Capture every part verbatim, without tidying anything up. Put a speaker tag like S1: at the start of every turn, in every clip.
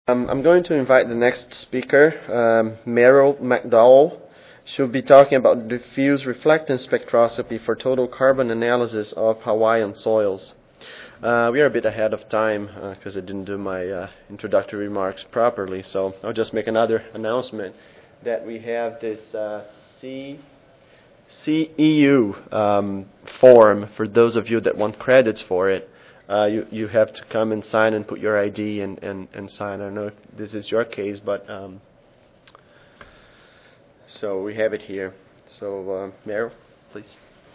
S1: Um, I'm going to invite the next speaker, um, Meryl McDowell. She'll be talking about diffuse reflectance spectroscopy for total carbon analysis of Hawaiian soils. Uh, we are a bit ahead of time because uh, I didn't do my uh, introductory remarks properly, so I'll just make another announcement that we have this uh, C, CEU um, form for those of you that want credits for it. Uh, you, you have to come and sign and put your I D and, and, and sign. I don't know if this is your case, but um, so we have it here. So, uh, Meryl, please.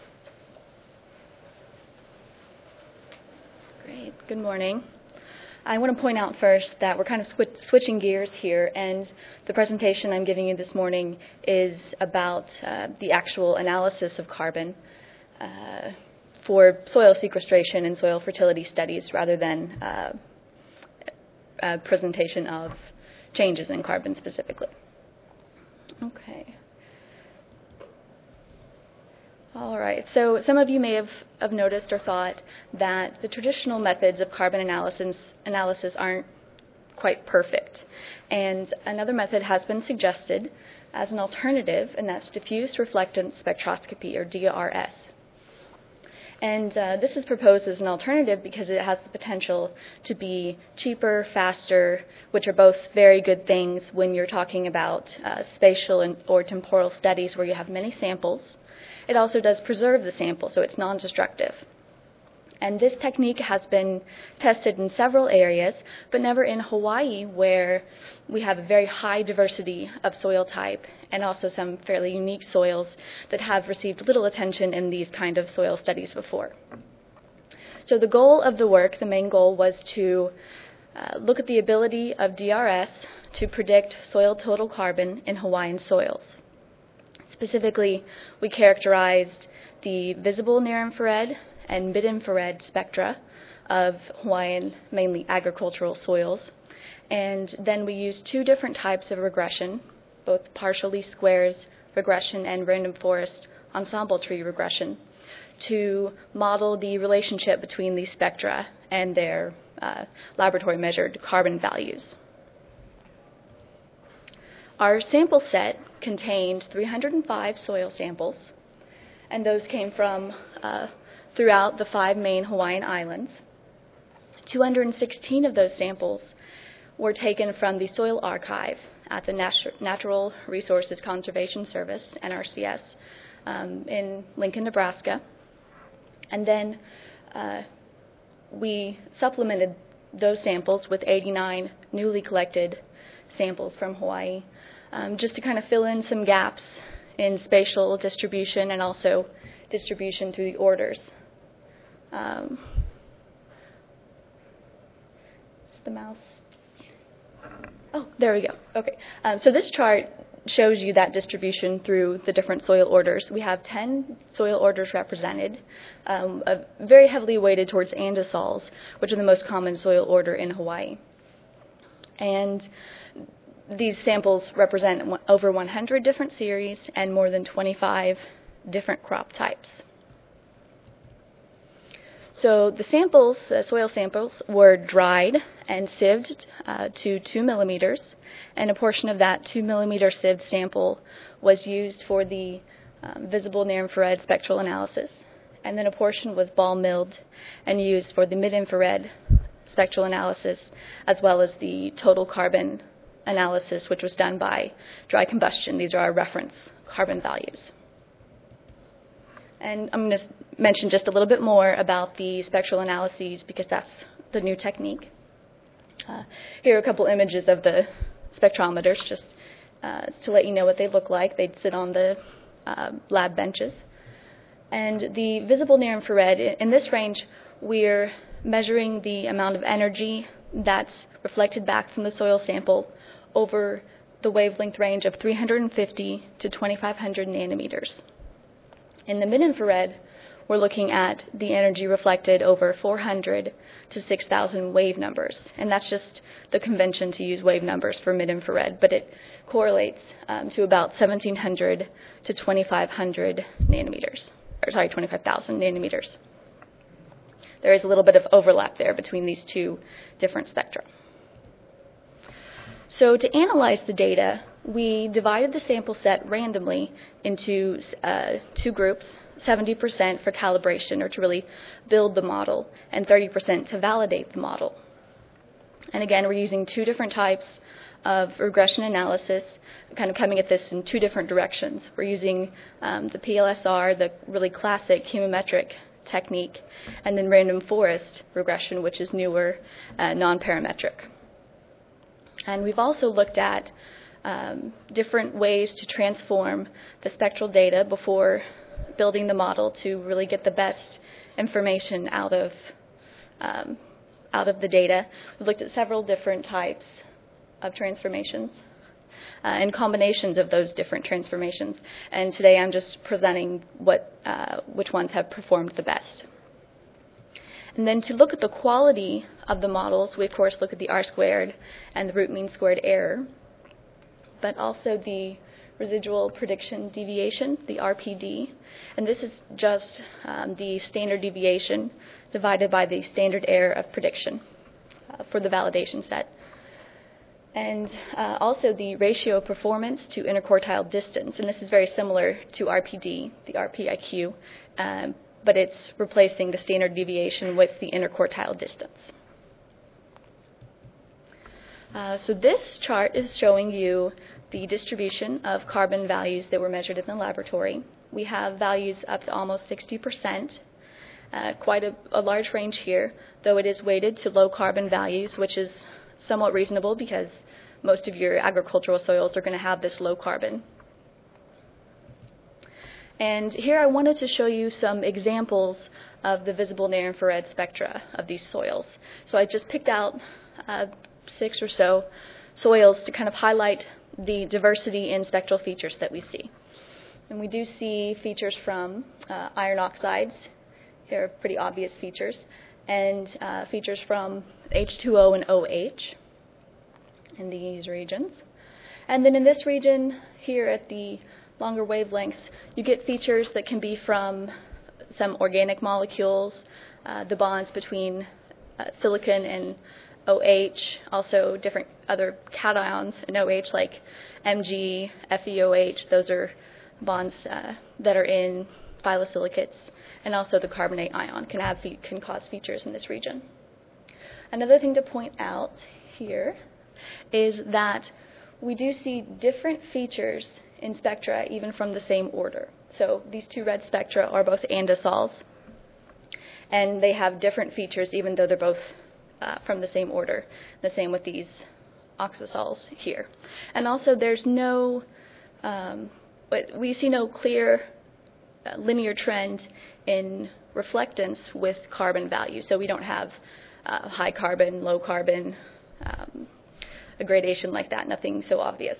S2: Great. Good morning. I want to point out first that we're kind of sw- switching gears here, and the presentation I'm giving you this morning is about uh, the actual analysis of carbon uh, for soil sequestration and soil fertility studies rather than uh, a presentation of changes in carbon specifically. Okay. All right, so some of you may have, have noticed or thought that the traditional methods of carbon analysis, analysis aren't quite perfect. And another method has been suggested as an alternative, and that's diffuse reflectance spectroscopy, or D R S. And uh, this is proposed as an alternative because it has the potential to be cheaper, faster, which are both very good things when you're talking about uh, spatial and, or temporal studies where you have many samples. It also does preserve the sample, so it's non-destructive. And this technique has been tested in several areas, but never in Hawaii, where we have a very high diversity of soil type and also some fairly unique soils that have received little attention in these kind of soil studies before. So the goal of the work, the main goal, was to uh, look at the ability of D R S to predict soil total carbon in Hawaiian soils. Specifically, we characterized the visible near-infrared and mid-infrared spectra of Hawaiian, mainly agricultural soils. And then we used two different types of regression, both partial least squares regression and random forest ensemble tree regression, to model the relationship between these spectra and their uh, laboratory-measured carbon values. Our sample set contained three hundred five soil samples, and those came from uh, throughout the five main Hawaiian islands. two hundred sixteen of those samples were taken from the Soil Archive at the Nat- Natural Resources Conservation Service, N R C S, um, in Lincoln, Nebraska. And then uh, we supplemented those samples with eighty-nine newly collected samples from Hawaii, um, just to kind of fill in some gaps in spatial distribution and also distribution through the orders. Um, is the mouse? Oh, there we go. Okay. Um, so this chart shows you that distribution through the different soil orders. We have ten soil orders represented, um, uh, very heavily weighted towards andisols, which are the most common soil order in Hawaii. And these samples represent one, over one hundred different series and more than twenty-five different crop types. So the samples, the soil samples, were dried and sieved uh, to two millimeters, and a portion of that two millimeter sieved sample was used for the um, visible near-infrared spectral analysis, and then a portion was ball milled and used for the mid-infrared spectral analysis, as well as the total carbon analysis, which was done by dry combustion. These are our reference carbon values. And I'm going to mention just a little bit more about the spectral analyses because that's the new technique. Uh, here are a couple images of the spectrometers just uh, to let you know what they look like. They'd sit on the uh, lab benches. And the visible near-infrared, in this range, we're measuring the amount of energy that's reflected back from the soil sample over the wavelength range of three hundred fifty to twenty-five hundred nanometers. In the mid-infrared, we're looking at the energy reflected over four hundred to six thousand wave numbers. And that's just the convention to use wave numbers for mid-infrared, but it correlates um, to about seventeen hundred to twenty-five hundred nanometers, or sorry, twenty-five thousand nanometers. There is a little bit of overlap there between these two different spectra. So to analyze the data, we divided the sample set randomly into uh, two groups, seventy percent for calibration or to really build the model, and thirty percent to validate the model. And again, we're using two different types of regression analysis, kind of coming at this in two different directions. We're using um, the P L S R, the really classic chemometric technique, and then random forest regression, which is newer, uh, non-parametric. And we've also looked at um, different ways to transform the spectral data before building the model to really get the best information out of um, out of the data. We've looked at several different types of transformations uh, and combinations of those different transformations. And today I'm just presenting what uh, which ones have performed the best. And then to look at the quality of the models, we of course look at the R squared and the root mean squared error, but also the residual prediction deviation, the R P D. And this is just um, the standard deviation divided by the standard error of prediction uh, for the validation set. And uh, also the ratio of performance to interquartile distance. And this is very similar to R P D, the R P I Q, um, but it's replacing the standard deviation with the interquartile distance. Uh, so this chart is showing you the distribution of carbon values that were measured in the laboratory. We have values up to almost sixty percent, uh, quite a, a large range here, though it is weighted to low carbon values, which is somewhat reasonable because most of your agricultural soils are going to have this low carbon. And here I wanted to show you some examples of the visible near-infrared spectra of these soils. So I just picked out uh, six or so soils to kind of highlight the diversity in spectral features that we see. And we do see features from uh, iron oxides. Here are pretty obvious features. And uh, features from H two O and O H in these regions. And then in this region here at the longer wavelengths, you get features that can be from some organic molecules, uh, the bonds between uh, silicon and O H, also different other cations in O H like M G, F e O H. Those are bonds uh, that are in phyllosilicates, and also the carbonate ion can have fe- can cause features in this region. Another thing to point out here is that we do see different features in spectra even from the same order. So these two red spectra are both andesols, and they have different features even though they're both uh, from the same order. The same with these oxasols here. And also there's no, um, but we see no clear uh, linear trend in reflectance with carbon values. So we don't have uh, high carbon, low carbon, um, a gradation like that, nothing so obvious.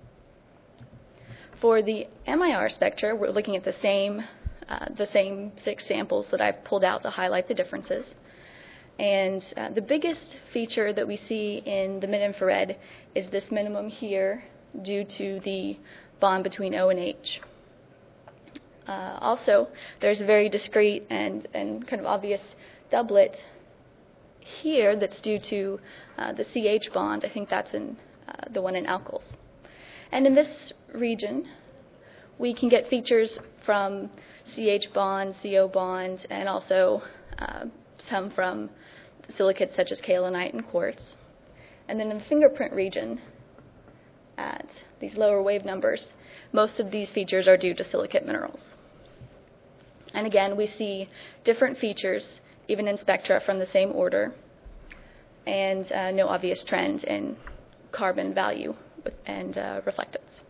S2: For the M I R spectra, we're looking at the same, uh, the same six samples that I pulled out to highlight the differences. And uh, the biggest feature that we see in the mid-infrared is this minimum here due to the bond between O and H. Uh, also, there's a very discrete and, and kind of obvious doublet here that's due to uh, the C H bond. I think that's in uh, the one in alkyls. And in this region, we can get features from C H bond, C O bond, and also uh, some from silicates such as kaolinite and quartz. And then in the fingerprint region, at these lower wave numbers, most of these features are due to silicate minerals. And again, we see different features, even in spectra from the same order, and uh, no obvious trend in carbon value and uh, reflectance.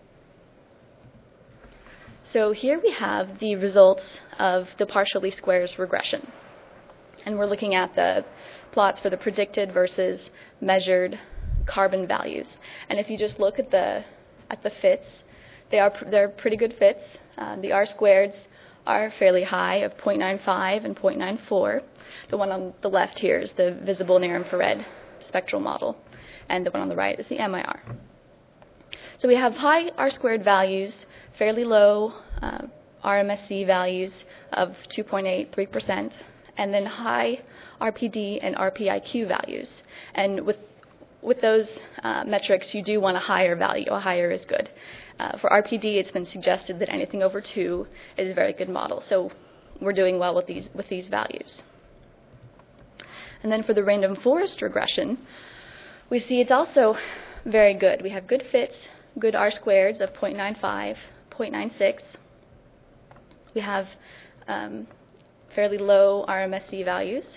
S2: So here we have the results of the partial least squares regression. And we're looking at the plots for the predicted versus measured carbon values. And if you just look at the at the fits, they are they're pretty good fits. Um, the R squareds are fairly high of zero point nine five and zero point nine four. The one on the left here is the visible near-infrared spectral model, and the one on the right is the M I R. So we have high R squared values, fairly low uh, R M S E values of two point eight three percent, and then high R P D and R P I Q values. And with with those uh, metrics, you do want a higher value. A higher is good. Uh, for R P D, it's been suggested that anything over two is a very good model. So we're doing well with these with these values. And then for the random forest regression, we see it's also very good. We have good fits, good R squareds of zero point nine five, zero point nine six. We have um, fairly low R M S E values.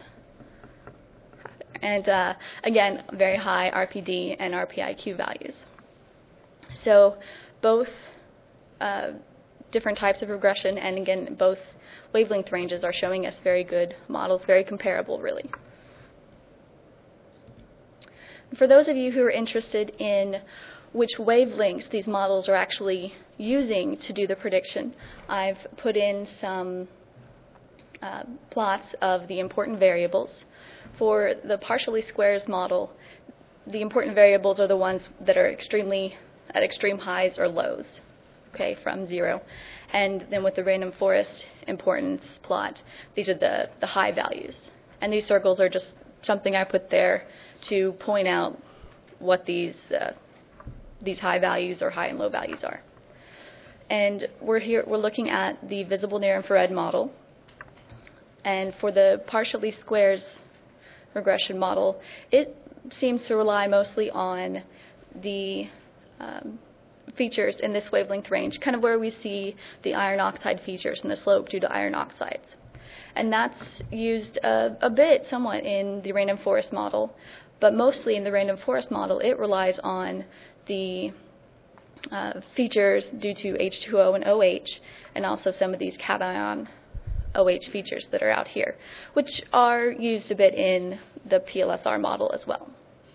S2: And uh, again, very high R P D and R P I Q values. So both uh, different types of regression and again, both wavelength ranges are showing us very good models, very comparable really. For those of you who are interested in which wavelengths these models are actually using to do the prediction, I've put in some uh, plots of the important variables. For the partially squares model, the important variables are the ones that are extremely at extreme highs or lows, okay, from zero. And then with the random forest importance plot, these are the, the high values. And these circles are just something I put there to point out what these uh, these high values or high and low values are. And we're here we're looking at the visible near infrared model. And for the partially squares regression model, it seems to rely mostly on the um, features in this wavelength range, kind of where we see the iron oxide features in the slope due to iron oxides. And that's used a, a bit, somewhat, in the random forest model, but mostly in the random forest model, it relies on the uh, features due to H two O and O H, and also some of these cation O H features that are out here, which are used a bit in the P L S R model as well.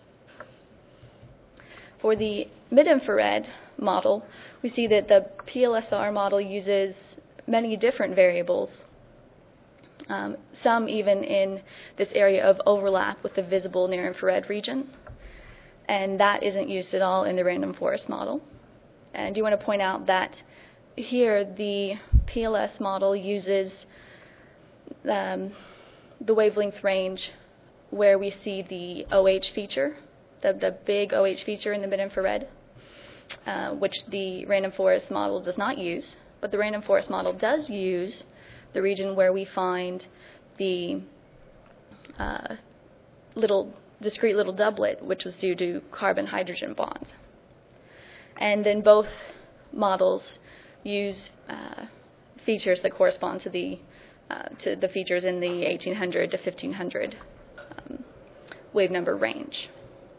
S2: For the mid-infrared model, we see that the P L S R model uses many different variables, um, some even in this area of overlap with the visible near-infrared region, and that isn't used at all in the random forest model. And I do want to point out that here the P L S model uses um, the wavelength range where we see the O H feature, the, the big O H feature in the mid-infrared, uh, which the random forest model does not use. But the random forest model does use the region where we find the uh, little discrete little doublet, which was due to carbon-hydrogen bonds. And then both models use uh, features that correspond to the uh, to the features in the eighteen hundred to fifteen hundred um, wave number range.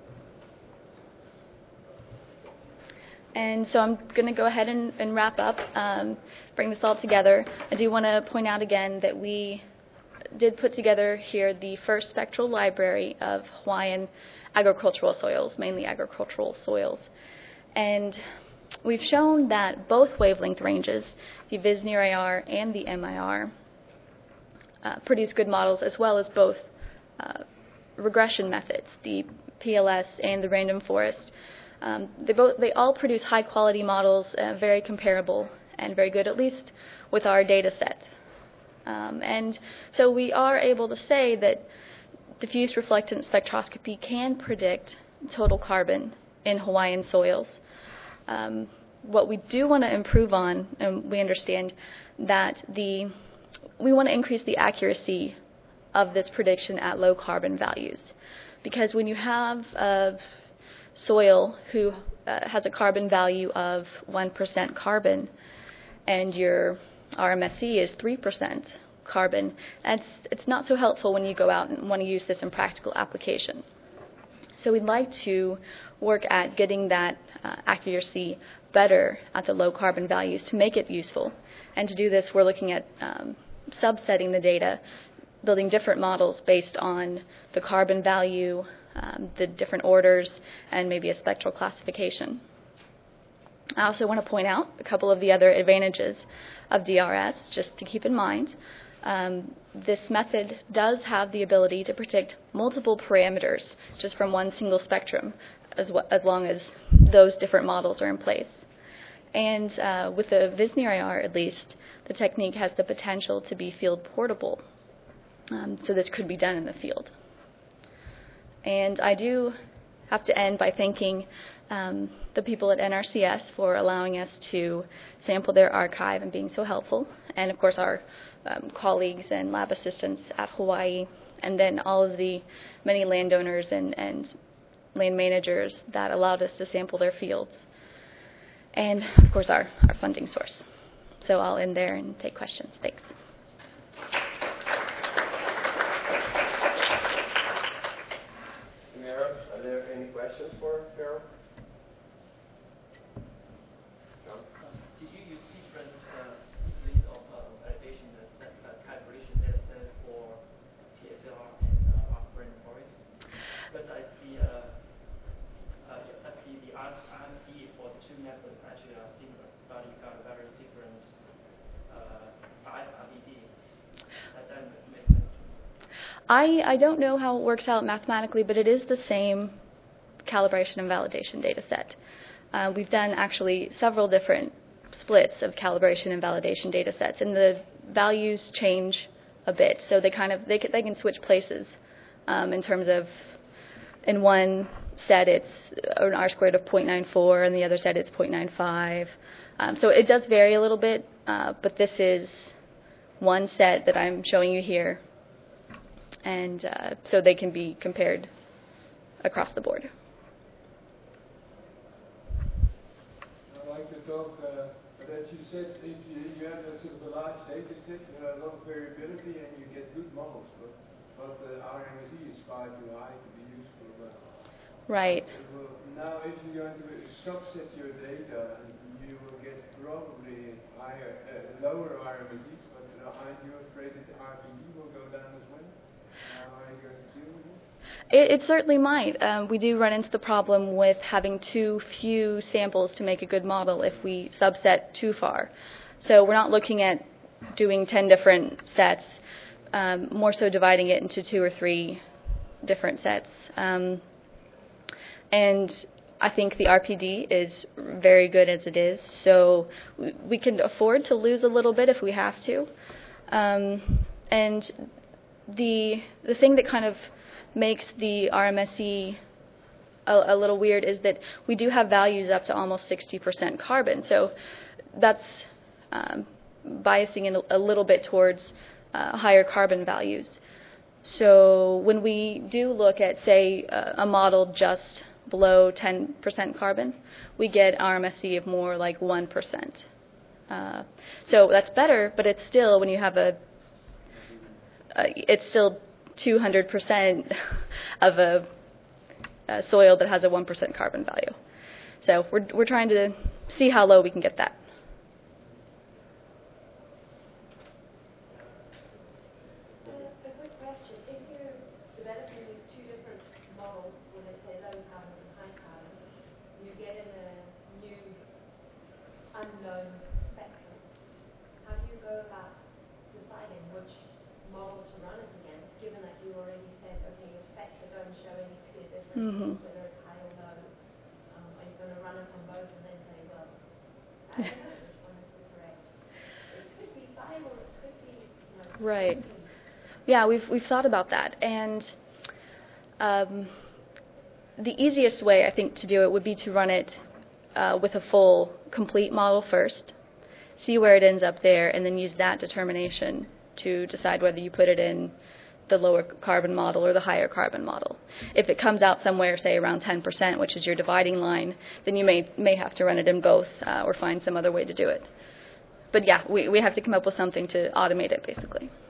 S2: And so I'm going to go ahead and, and wrap up, um, bring this all together. I do want to point out again that we did put together here the first spectral library of Hawaiian agricultural soils, mainly agricultural soils. And we've shown that both wavelength ranges, the Viz near I R and the M I R, uh, produce good models, as well as both uh, regression methods, the P L S and the random forest. Um, they both they all produce high quality models, uh, very comparable and very good, at least with our data set. Um, and so we are able to say that diffuse reflectance spectroscopy can predict total carbon in Hawaiian soils. Um, what we do want to improve on, and we understand that the we want to increase the accuracy of this prediction at low carbon values, because when you have a soil who uh, has a carbon value of one percent carbon and your R M S E is three percent carbon, it's, it's not so helpful when you go out and want to use this in practical application. So we'd like to work at getting that uh, accuracy better at the low carbon values to make it useful. And to do this, we're looking at um, subsetting the data, building different models based on the carbon value, um, the different orders, and maybe a spectral classification. I also want to point out a couple of the other advantages of D R S, just to keep in mind. Um, this method does have the ability to predict multiple parameters just from one single spectrum, as, as long as those different models are in place. And uh, with the Viz near I R, at least, the technique has the potential to be field portable. Um, so this could be done in the field. And I do have to end by thanking um, the people at N R C S for allowing us to sample their archive and being so helpful, and of course our um, colleagues and lab assistants at Hawaii, and then all of the many landowners and, and land managers that allowed us to sample their fields, and of course our, our funding source. So I'll end there and take questions. Thanks.
S1: Mara, are there any questions for Carol? John?
S3: Uh, did you use different uh, split of uh, validation set, uh, calibration data set for P S L R and uh, upgrain forest? But I see uh, uh, I see the R M C for the two methods actually are similar, but you got a very different uh, five R B D. That doesn't make sense to me.
S2: I, I don't know how it works out mathematically, but it is the same calibration and validation data set. Uh, we've done actually several different splits of calibration and validation data sets, and the values change a bit. So they kind of they can, they can switch places um, in terms of in one set it's an R squared of zero point nine four, and the other set it's zero point nine five. Um, so it does vary a little bit, uh, but this is one set that I'm showing you here. And uh, so they can be compared across the board.
S4: I like your talk, uh, but as you said, if you, you have a sort of a large data set, you have a lot of variability, and you get good models, but, but the R M S E is far too high to be useful. But
S2: right.
S4: will, now, if you're going to subset your data, you will get probably higher, uh, lower R M S Es, but uh, aren't you afraid that the R P D will go down as well?
S2: It, it certainly might. Um, we do run into the problem with having too few samples to make a good model if we subset too far. So we're not looking at doing ten different sets, um, more so dividing it into two or three different sets. Um, and I think the R P D is very good as it is, so we, we can afford to lose a little bit if we have to. Um, and the the thing that kind of makes the R M S E a, a little weird is that we do have values up to almost sixty percent carbon. So that's um, biasing in a, a little bit towards uh, higher carbon values. So when we do look at, say, a, a model just below ten percent carbon, we get R M S E of more like one percent. Uh, so that's better, but it's still, when you have a, uh, it's still two hundred percent of a, a soil that has a one percent carbon value. So we're, we're trying to see how low we can get that.
S5: Uh, a quick question. If you're developing these two different models, where they say low carbon and high carbon, you get in a new unknown spectrum. How do you go about deciding which model to run it against, given that you already said, okay, your spectra don't show any clear difference,
S2: Mm-hmm.
S5: whether it's high or low? Um, are you going to run it on both and then say, well, I don't know which one is the correct? It could be five or it could be, you know,
S2: Right.
S5: fifteen.
S2: Yeah, we've we've thought about that, and um, the easiest way I think to do it would be to run it uh, with a full, complete model first, see where it ends up there, and then use that determination to decide whether you put it in the lower carbon model or the higher carbon model. If it comes out somewhere, say around ten percent, which is your dividing line, then you may may have to run it in both uh, or find some other way to do it. But yeah, we, we have to come up with something to automate it, basically.